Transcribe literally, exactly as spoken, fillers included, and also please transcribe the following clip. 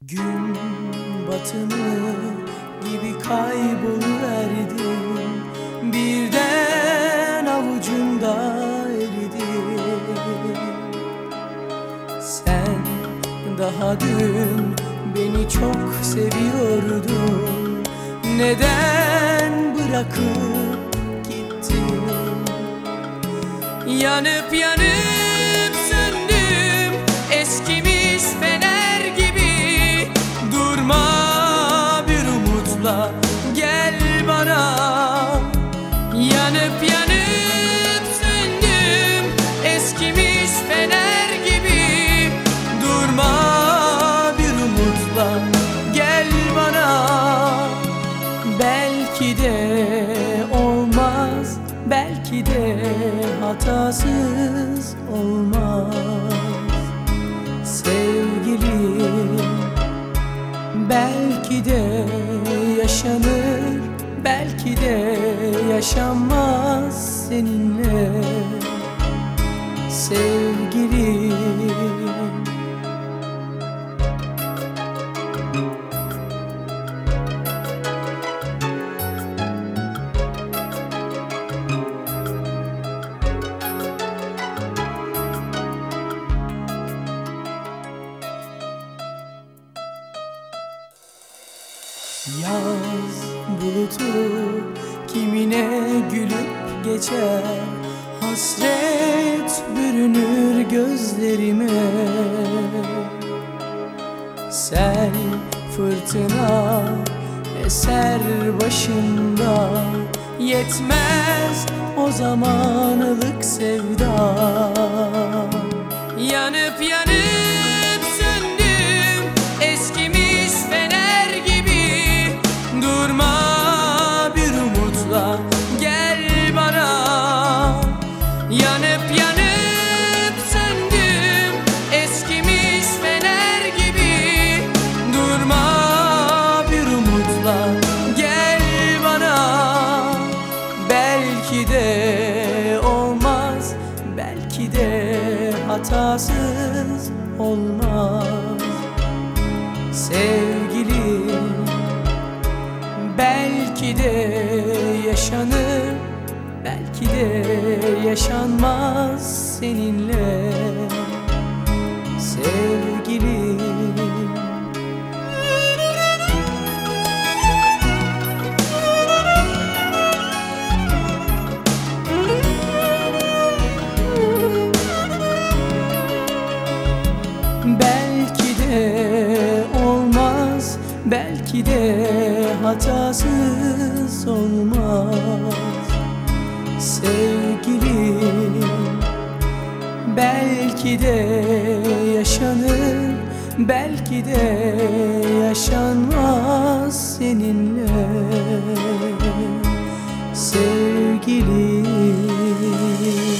Gün batımı gibi kayboluverdim, birden avucumda eridim. Sen daha dün beni çok seviyordun, neden bırakıp gittin? Yanıp yanıp söndüm, eskimiş fener gibi. Durma bir umutla, gel bana. Yanıp yanıp söndüm, eskimiş fener gibi. Durma bir umutla, gel bana. Belki de olmaz, belki de hatasız olmaz. Sevgilim, belki de yaşanır, belki de yaşanmaz seninle. Sevgilim, yaz bulutu kimine gülüp geçer, hasret bürünür gözlerime. Sel fırtına eser başında, yetmez o zamanlık sevda. Yanıp yanıp söndüm, eskimiş fener gibi. Durma bir umutla, gel bana. Yanıp yanıp söndüm, eskimiş fener gibi. Durma bir umutla, gel bana. Belki de olmaz, belki de hatasız olmaz. Sevgilim, belki de yaşanır, belki de yaşanmaz seninle. Sevgilim, belki de olmaz, belki de hatasız olmaz. Sevgilim, belki de yaşanır, belki de yaşanmaz seninle. Sevgilim.